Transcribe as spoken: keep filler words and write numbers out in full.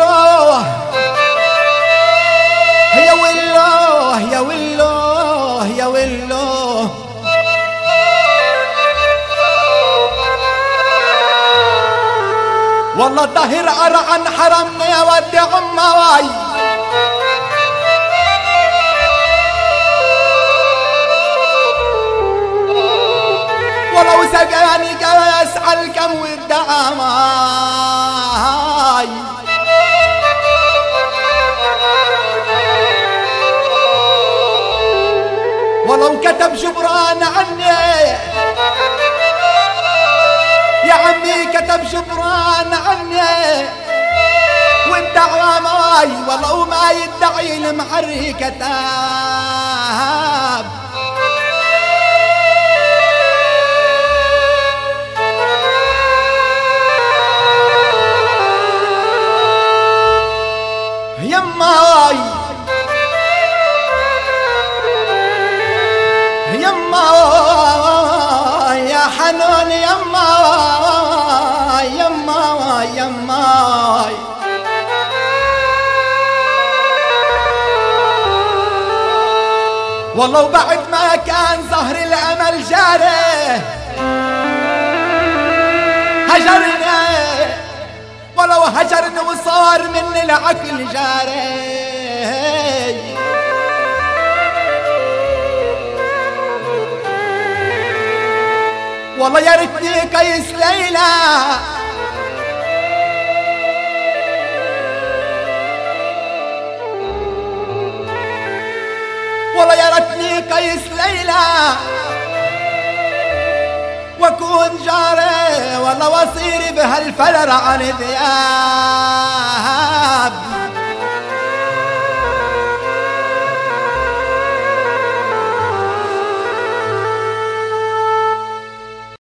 والله يا والله يا والله يا والله والله الظهر عن حرمنا يا ود عماي ولو سقاني قاس على الكم والدعماي ولو كتب جبران عني يا عمي كتب جبران عني والدعوة ماي ولو ما يدعي المحري كتاب يماي يماي يا حنون يماي يماي يماي والله بعد ما كان ظهر الأمل جاره هجرنا ولو هجرنا وصار من العقل جاره والله يا ريتني قيس ليلى والله يا ريتني قيس ليلى واكون جاري والله واصير بهالفلر عن ذياب